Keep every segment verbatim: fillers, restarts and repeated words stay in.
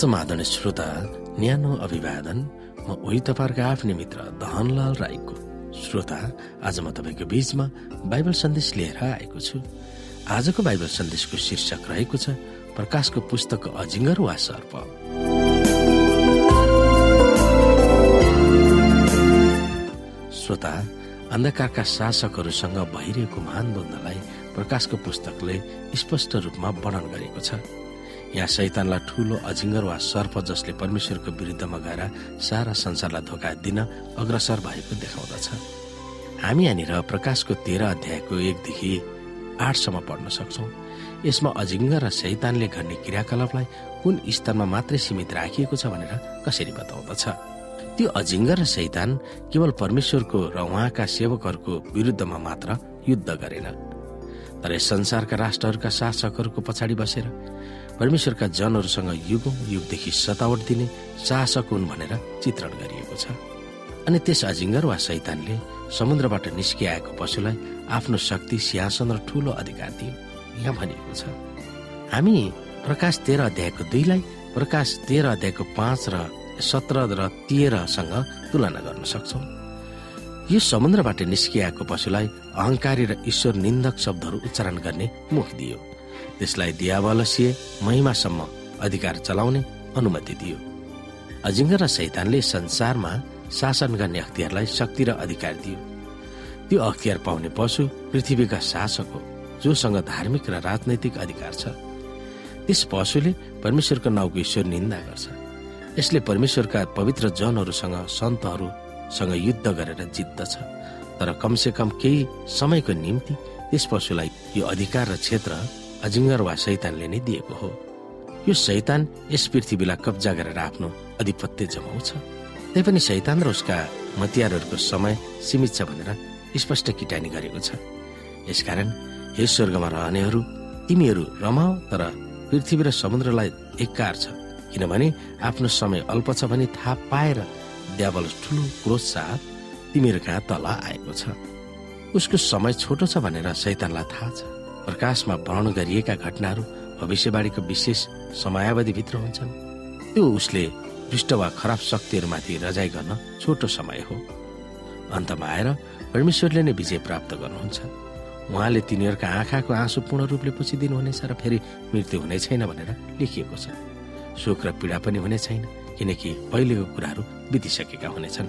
समाधान श्रोता, न्यानो अभिवादन। म उही तपाईहरुका आफ्नै मित्र धनलाल राईको। श्रोता, आज म तपाईको बीचमा बाइबल सन्देश लिएर आएको छु। आजको बाइबल सन्देशको शीर्षक रहेको छ प्रकाशको पुस्तक अजिङ्गर वा सर्प। श्रोता, अन्धकारका शासकहरूसँग भइरहेको महान द्वन्द्वलाई प्रकाशको पुस्तकले स्पष्ट रूपमा वर्णन गरेको छ। यहाँ शैतानलाई ठूलो अजिङ्गर वा सर्प जसले परमेश्वरको विरुद्धमा गएर सारा संसारलाई धोका दिन अग्रसर भएको देखाउँदछ। हामी यहाँनिर प्रकाशको तेह्र अध्यायको एकदेखि आठसम्म पढ्न सक्छौं। यसमा अजिङ्गर र शैतानले गर्ने क्रियाकलापलाई कुन स्तरमा मात्रै सीमित राखिएको छ भनेर कसरी बताउँदछ। त्यो अजिङ्गर र शैतान केवल परमेश्वरको र उहाँका सेवकहरूको विरुद्धमा मात्र युद्ध गरेन, तर यस संसारका राष्ट्रहरूका शासकहरूको पछाडि बसेर परमेश्वरका जनहरूसँग युगौं युगदेखि सतावट दिने शासक हुन् भनेर चित्रण गरिएको छ। अनि त्यस अजिङ्गर वा शैतानले समुद्रबाट निस्किआएको पशुलाई आफ्नो शक्ति, सिंहासन र ठूलो अधिकार दियो। यहाँ भनिएको छ, हामी प्रकाश तेह्र अध्यायको दुईलाई प्रकाश तेह्र अध्यायको पाँच र सत्र र तेह्रसँग तुलना गर्न सक्छौं। यो समुद्रबाट निस्किआएको पशुलाई अहंकारी र ईश्वर निन्दक शब्दहरू उच्चारण गर्ने मुख दियो। त्यसलाई दियावलसीय महिमासम्म अधिकार चलाउने अनुमति दियो। अजिङ्गर र शैतानले संसारमा शासन गर्ने अख्तियारलाई शक्ति र अधिकार दियो। त्यो अख्तियार पाउने पशु पृथ्वीका शासक हो, जोसँग धार्मिक र राजनैतिक अधिकार छ। त्यस पशुले परमेश्वरको नाउँको ईश्वर निन्दा गर्छ। यसले परमेश्वरका पवित्र जनहरूसँग, सन्तहरूसँग युद्ध गरेर जित्दछ। तर कमसे कम केही समयको निम्ति त्यस पशुलाई यो अधिकार र क्षेत्र अजिङ्गर वा शैतानले नै दिएको हो। यो शैतान यस पृथ्वीलाई कब्जा गरेर आफ्नो अधिपत्य जमाउँछ। तैपनि शैतान र उसका हतियारहरूको समय सीमित छ भनेर स्पष्ट किटानी गरेको छ। यसकारण हे स्वर्गमा रहनेहरू, तिमीहरू रमाओ, तर पृथ्वी र समुद्रलाई धिक्कार छ, किनभने आफ्नो समय अल्प छ भनी थाहा पाएर दियावल ठूलो क्रोध साथ तिमीहरू कहाँ तल आएको छ। उसको समय छोटो छ भनेर शैतानलाई थाहा छ। प्रकाशमा वर्णन गरिएका घटनाहरू भविष्यवाणीको विशेष समयावधिभित्र हुन्छन्। त्यो उसले दुष्ट वा खराब शक्तिहरूमाथि रजाई गर्न छोटो समय हो। अन्तमा आएर परमेश्वरले नै विजय प्राप्त गर्नुहुन्छ। उहाँले तिनीहरूका आँखाको आँसु पूर्ण रूपले पुछिदिनुहुनेछ र फेरि मृत्यु हुने छैन भनेर लेखिएको छ। शोक र पीडा पनि हुने छैन, किनकि पहिलेको कुराहरू बितिसकेका हुनेछन्।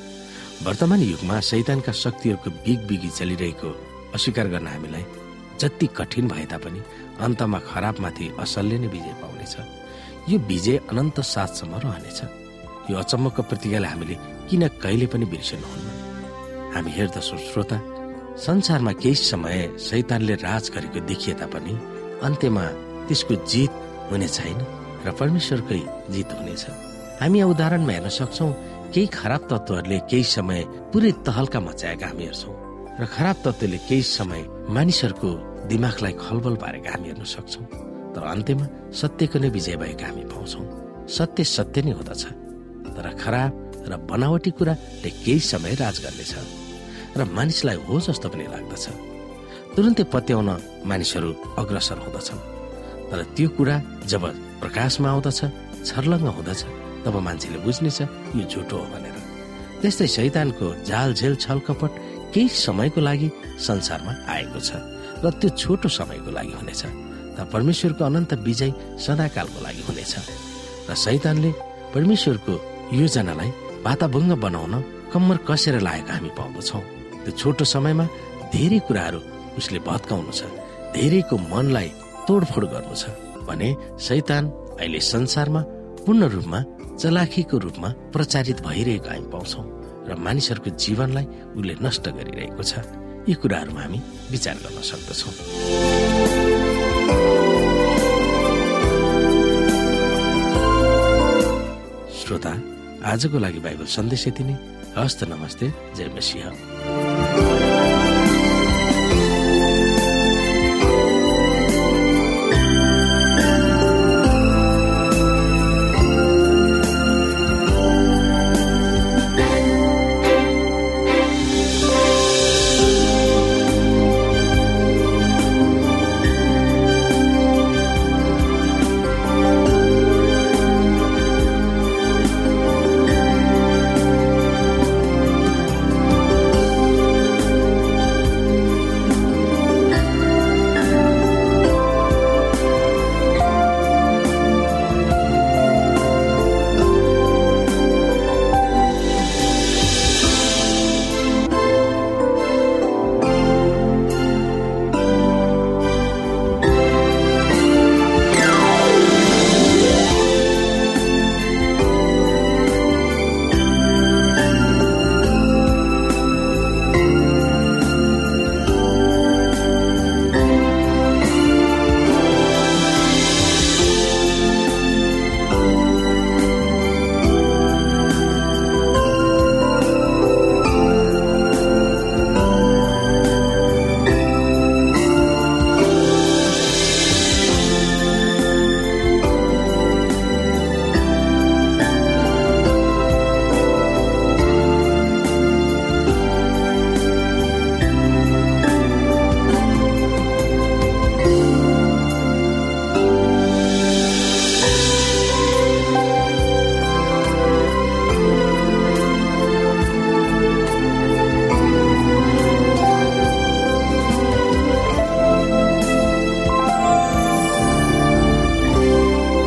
वर्तमान युगमा शैतानका शक्तिहरूको बिग बिगी चलिरहेको अस्वीकार गर्न हामीलाई जति कठिन भए तापनि अन्तमा खराबमाथि असलले नै विजय पाउनेछ। यो विजय अनन्त साथसम्म रहनेछ। यो अचम्मको प्रतिज्ञालाई हामीले किन कहिले पनि बिर्सनुहुन्न। हामी हेर्दछौँ श्रोता, संसारमा केही समय शैतानले राज गरेको देखिए तापनि अन्त्यमा त्यसको जित हुने छैन र परमेश्वरकै जित हुनेछ। हामी यहाँ उदाहरणमा हेर्न सक्छौँ, केही खराब तत्त्वहरूले केही समय पुरै तहल्का मचाएका हामी हेर्छौँ र खराब तत्त्वले केही समय मानिसहरूको दिमागलाई खलबल पारेका हामी हेर्न सक्छौँ। तर अन्त्यमा सत्यको नै विजय भएको हामी पाउँछौँ। सत्य सत्य नै हुँदछ, तर खराब र बनावटी कुराले केही समय राज गर्नेछ र मानिसलाई हो जस्तो पनि लाग्दछ। तुरुन्तै पत्याउन मानिसहरू अग्रसर हुँदछन्। तर त्यो कुरा जब प्रकाशमा आउँदछ, छर्लङ्ग हुँदछ, तब मान्छेले बुझ्नेछ यो झुटो हो भनेर। त्यस्तै शैतानको जालझेल छलकपट केही समयको लागि संसारमा आएको छ र त्यो छोटो समयको लागि हुनेछ। तर परमेश्वरको अनन्त विजय सदाकालको लागि हुनेछ। र शैतानले परमेश्वरको योजनालाई वाताभङ्ग बनाउन कम्मर कसेर लागेको हामी पाउँदछौँ। त्यो छोटो समयमा धेरै कुराहरू उसले भत्काउनु छ, धेरैको मनलाई तोडफोड गर्नु छ भने शैतान अहिले संसारमा पूर्ण रूपमा चलाखीको रूपमा प्रचारित भइरहेको हामी पाउँछौँ र मानिसहरूको जीवनलाई उसले नष्ट गरिरहेको छ। यी कुराहरूमा हामी विचार गर्न सक्दछौँ। श्रोता, आजको लागि बाइबल सन्देश यति नै। हस्त नमस्ते, जय मसीह।